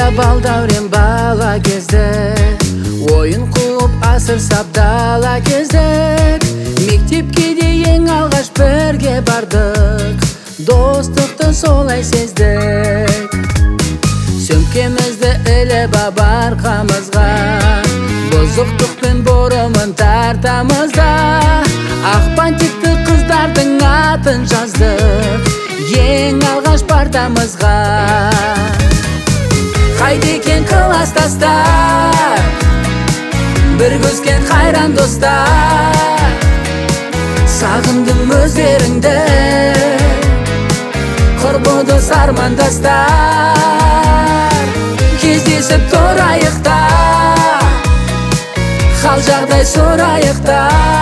Есімде бал дәурен бала кезде, ойын қуып асыр сап дала кездер. Мектепке дейін алғаш бірге бардық, достықты солай сездік. Сөмкемізді іліп арқамызға, бұзықтықпен бұрымын тартамызда. Ақпан текті қыздардың атын жаздық, ең алғаш партамызға. Қайда екен кластастар, бірге өскен қайран достар. Сағындым өздеріңді, құрбы армандастар. Кездесіп тұрайықта, хал жағдай сұрайықта.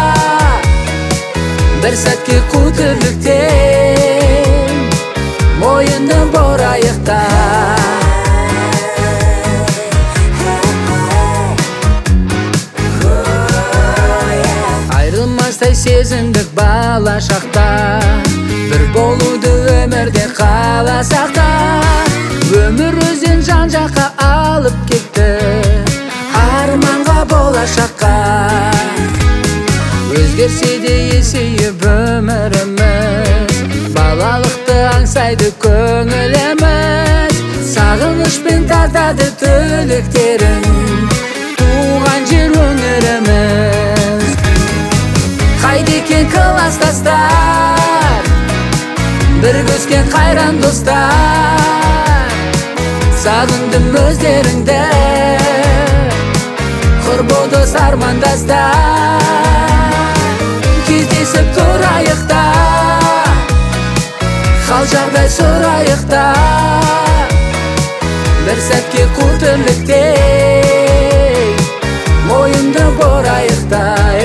Бір сәтке қу тірліктен мойынды борайықта. Айрылмастай сезіндік бала шақта, бір болуды өмірде қаласақ та. Өмір өзен жан жаққа алып кетті, арманға болашаққа. Өзгерсе де есейіп өміріміз, балалықты аңсайды көңіліміз. Сағынышпен тартады тілектерін, туған жер өңіріміз. Қайда екен кластастар, бірге өскен қайран достар. Сағындым өздеріңді, құрбы дос армандастар. Кездесіп тұрайықта, хал жағдай сұрайықта. Бір сәтке қу тірліктен мойынды борайықта.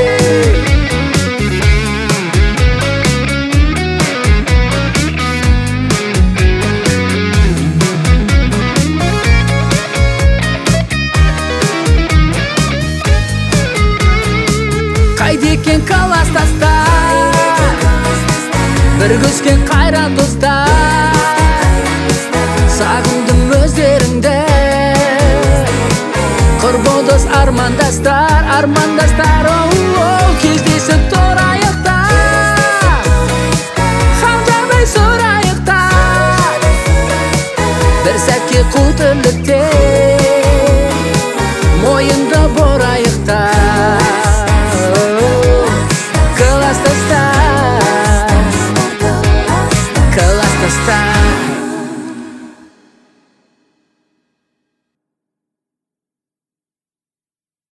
Қайда екен кластастар, бірге өскен қайран достар. Сағындым өздеріңді, құрбы дос армандастар. Кездесіп